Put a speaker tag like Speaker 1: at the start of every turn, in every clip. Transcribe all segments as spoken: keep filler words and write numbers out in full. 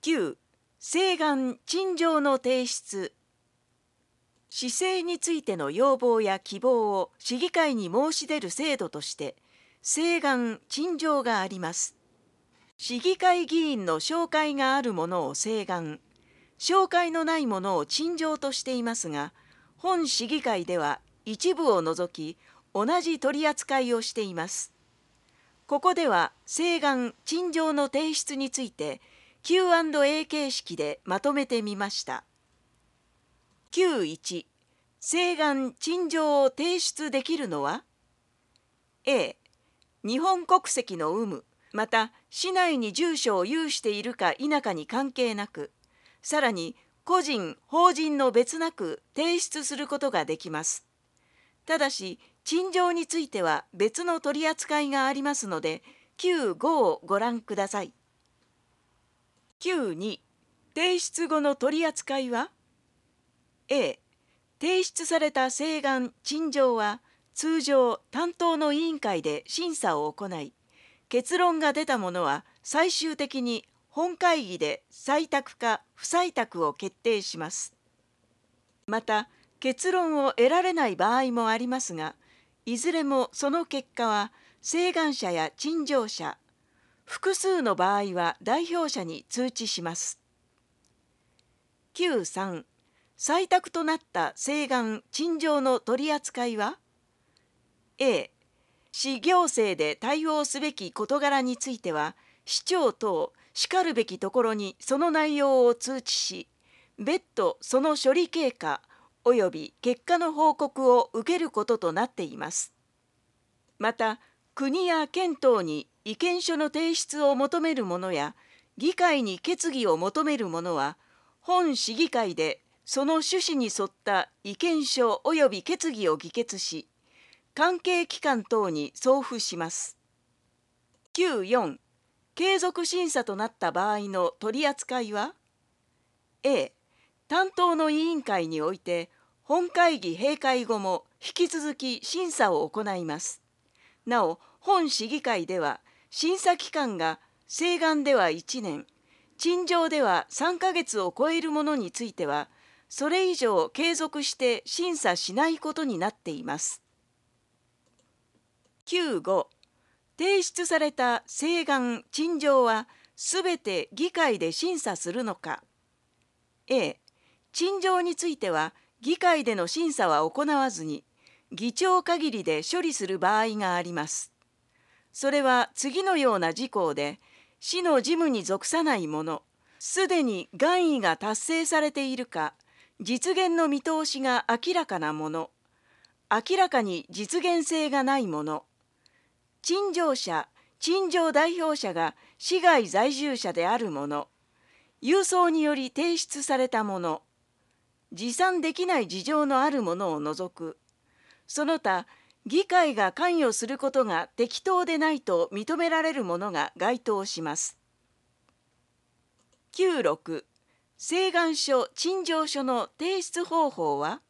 Speaker 1: きゅう、請願陳情の提出。市政についての要望や希望を市議会に申し出る制度として請願陳情があります。市議会議員の紹介があるものを請願、紹介のないものを陳情としていますが、本市議会では一部を除き同じ取り扱いをしています。ここでは請願陳情の提出について キューアンドエー 形式でまとめてみました。きゅういち、請願陳情を提出できるのは A、日本国籍の有無、また市内に住所を有しているか否かに関係なく、さらに個人・法人の別なく提出することができます。ただし、陳情については別の取り扱いがありますので、きゅうごをご覧ください。きゅうに、提出後の取り扱いは A、提出された請願・陳情は通常担当の委員会で審査を行い、結論が出たものは最終的に本会議で採択か不採択を決定します。また、結論を得られない場合もありますが、いずれもその結果は請願者や陳情者、複数の場合は代表者に通知します。きゅうさん、採択となった請願・陳情の取り扱いは A、市行政で対応すべき事柄については、市長等しかるべきところにその内容を通知し、別途その処理経過及び結果の報告を受けることとなっています。また、国や県等に意見書の提出を求めるものや、議会に決議を求めるものは、本市議会でその趣旨に沿った意見書及び決議を議決し、関係機関等に送付します。きゅうよん、継続審査となった場合の取り扱いは A、担当の委員会において本会議閉会後も引き続き審査を行います。なお、本市議会では審査期間が請願ではいちねん、陳情ではさんかげつを超えるものについては、それ以上継続して審査しないことになっています。きゅうご、提出された請願・陳情はすべて議会で審査するのか。A、陳情については議会での審査は行わずに、議長限りで処理する場合があります。それは次のような事項で、市の事務に属さないもの、すでに願意が達成されているか、実現の見通しが明らかなもの、明らかに実現性がないもの、陳情者・陳情代表者が市外在住者であるもの、郵送により提出されたもの、持参できない事情のあるものを除く、その他、議会が関与することが適当でないと認められるものが該当します。きゅうろく、請願書・陳情書の提出方法は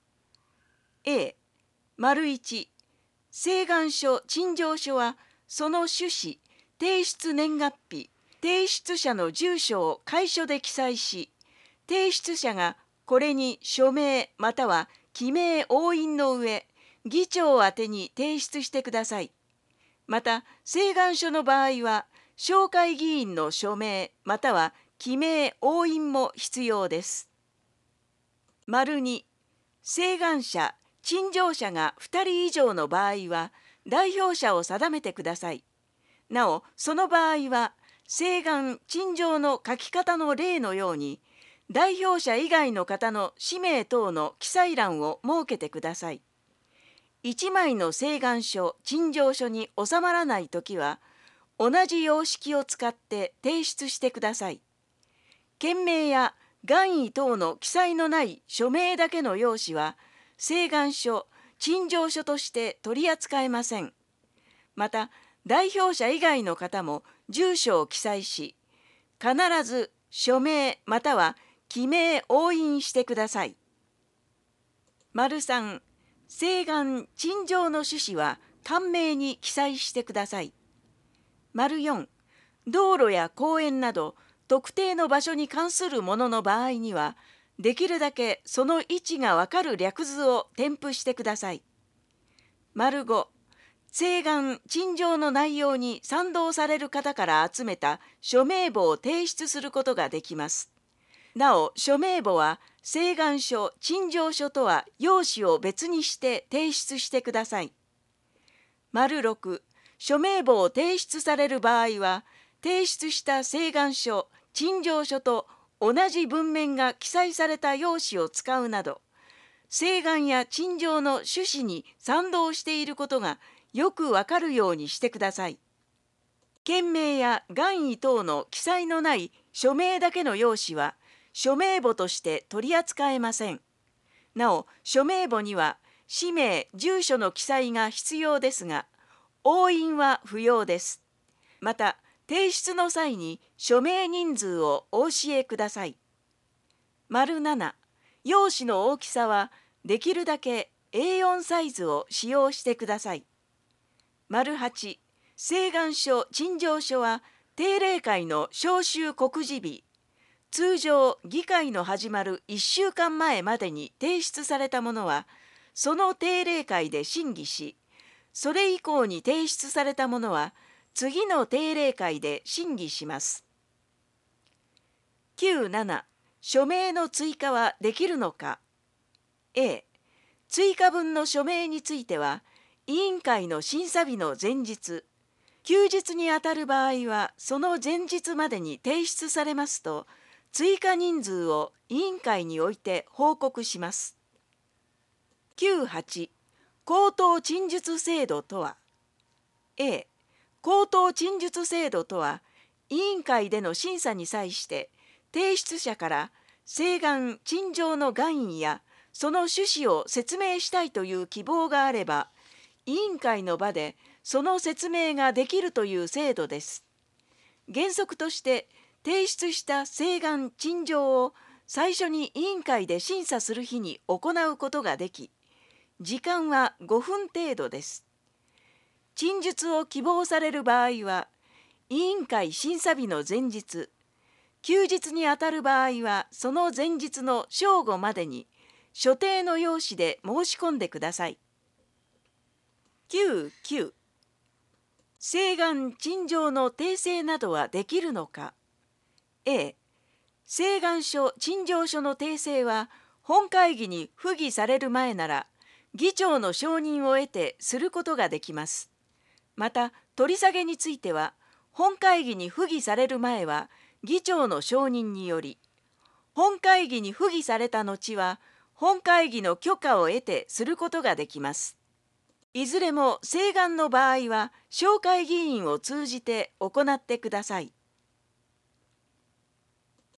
Speaker 1: A、いち、請願書・陳情書はその趣旨、提出年月日、提出者の住所を楷書で記載し、提出者がこれに署名または記名押印の上、議長宛てに提出してください。また、請願書の場合は、紹介議員の署名または記名押印も必要です。に、請願者・陳情者がふたり以上の場合は、代表者を定めてください。なお、その場合は、請願・陳情の書き方の例のように、代表者以外の方の氏名等の記載欄を設けてください。いちまいの請願書・陳情書に収まらないときは、同じ様式を使って提出してください。件名や願意等の記載のない署名だけの用紙は、請願書・陳情書として取り扱えません。また、代表者以外の方も住所を記載し、必ず署名または記名押印してください。さん、請願・陳情の趣旨は簡明に記載してください。よん、道路や公園など特定の場所に関するものの場合には、できるだけその位置がわかる略図を添付してください。丸ご、請願・陳情の内容に賛同される方から集めた署名簿を提出することができます。なお、署名簿は請願書・陳情書とは用紙を別にして提出してください。丸ろく、署名簿を提出される場合は、提出した請願書・陳情書と同じ文面が記載された用紙を使うなど、請願や陳情の趣旨に賛同していることがよくわかるようにしてください。件名や願意等の記載のない署名だけの用紙は、署名簿として取り扱えません。なお、署名簿には氏名・住所の記載が必要ですが、押印は不要です。また、提出の際に署名人数をお教えください。丸なな、用紙の大きさはできるだけ エーよん サイズを使用してください。丸はち、請願書・陳情書は定例会の召集告示日、通常議会の始まるいっしゅうかんまえまでに提出されたものは、その定例会で審議し、それ以降に提出されたものは次の定例会で審議します。きゅうなな、署名の追加はできるのか。A、追加分の署名については、委員会の審査日の前日、休日にあたる場合はその前日までに提出されますと、追加人数を委員会において報告します。きゅうはち、口頭陳述制度とは。A、口頭陳述制度とは、委員会での審査に際して提出者から請願・陳情の願意やその趣旨を説明したいという希望があれば、委員会の場でその説明ができるという制度です。原則として提出した請願・陳情を最初に委員会で審査する日に行うことができ、時間はごふん程度です。陳述を希望される場合は、委員会審査日の前日、休日にあたる場合はその前日の正午までに所定の用紙で申し込んでください。きゅうきゅう、請願・陳情の訂正などはできるのか。A、請願書・陳情書の訂正は本会議に付議される前なら、議長の承認を得てすることができます。また、取り下げについては、本会議に付議される前は議長の承認により、本会議に付議された後は、本会議の許可を得てすることができます。いずれも請願の場合は、紹介議員を通じて行ってください。